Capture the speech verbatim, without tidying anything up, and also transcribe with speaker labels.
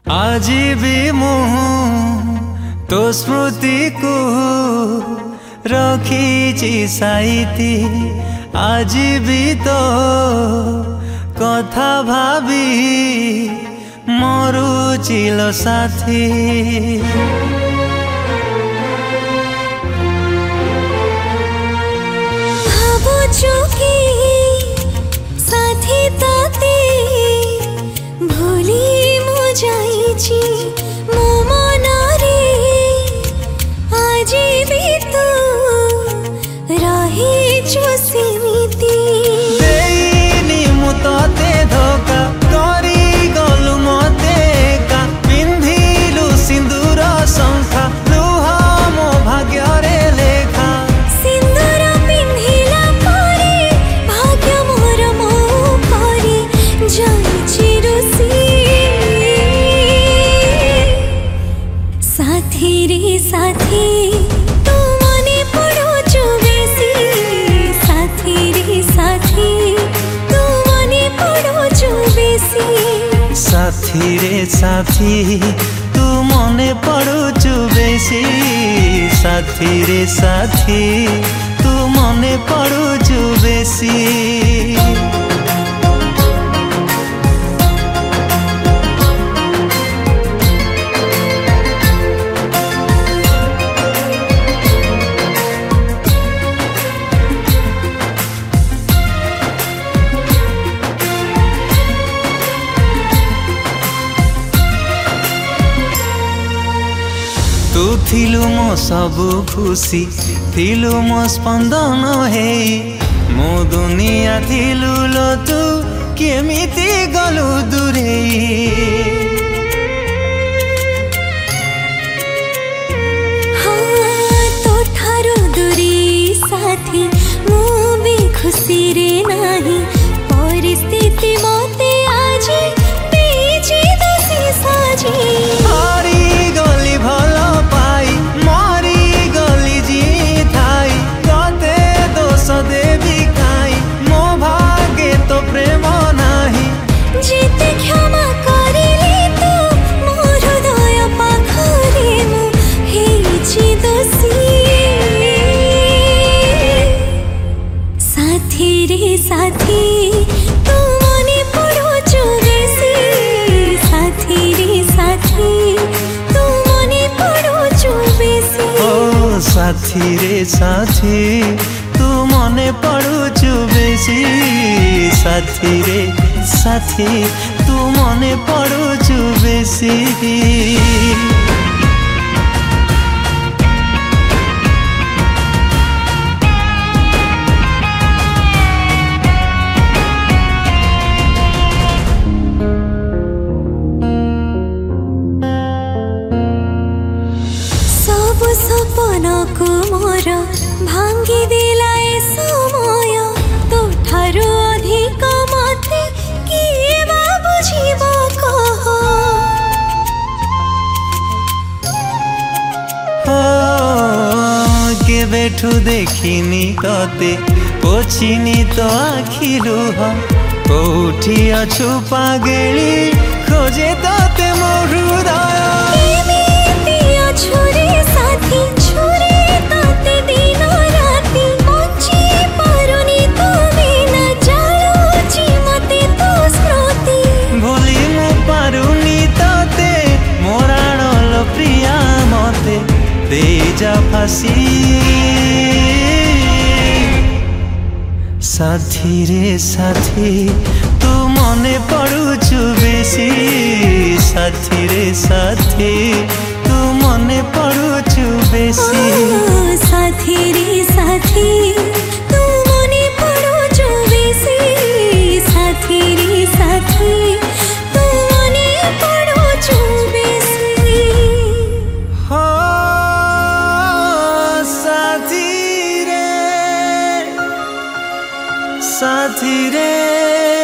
Speaker 1: आज भी मुह तो स्मृति को रखी साइती आज भी तो कथा भाभी मरुचिल साथी
Speaker 2: भावुछु कि साथी ताते भूली मु जाइछि मो मनरे आज भी तू रहिछु सिमिति
Speaker 1: देइनी मु तते धोका करी गलु मते का पिंधिलु सिंदूर संखा लुह मो भाग्य रे लेखा
Speaker 2: सिंदूर पिंधिला परे भाग्य मोर मो परे जाइछि रुसी साथी रे साथी तू मने पड़ुछु बेसी साथी रे साथी तू मने पड़ुछु बेसी
Speaker 1: साथी रे साथी तू मने पड़ुछु बेसी साथी रे साथी तू मने पड़ुछु बेसी तू थिलु मो सबु खुशी थिलु मो स्पंदन हे मो दुनिया थिलु लो तू केमिति गलु दूरे
Speaker 2: हाँ तो ठारो दूरी साथी मु भी खुशी रे नाही परिस्थिति मते आज बेची दोषी साजी
Speaker 1: हारी गली भल पाई मरी गली जी थाई तते दोष देवी खाई मो भागे तो प्रेम नाही
Speaker 2: जिते क्षमा करिले तू मोर हृदय पाखरे मु हेछि दोषी साथी रे साथी तू मने पड़ुछु बेसी साथी रे साथी तू मने पड़ुछु बेसी
Speaker 1: ओ साथी रे साथी तू मने पड़ुछु बेसी साथी रे साथी तू मने पड़ुछु बेसी
Speaker 2: सब सपना को मोर भांगी देला ए समय तो ठारो अधिक मते किए बा बुझिब कह
Speaker 1: ओ के बैठू देखिनी तते पोछिनी तो आखि लुह कोठी अछु पागेली खोजे तते मो हृदय
Speaker 2: एमिति अछुरे साथी छुरे ताते दिन राति बंची पारुनी तू बिना जालुची मते तू स्मृति
Speaker 1: भूली मु पारुनी तते मोराणल प्रिया मते देजा फासी साथी रे साथी तू मने पड़ुछु बेसी साथी रे साथी तू मने पड़ुछु बेसी
Speaker 2: ओ साथी रे साथी तू मने पड़ुछु बेसी साथी रे साथी तू मने पड़ुछु बेसी
Speaker 1: हो साथी रे साथी रे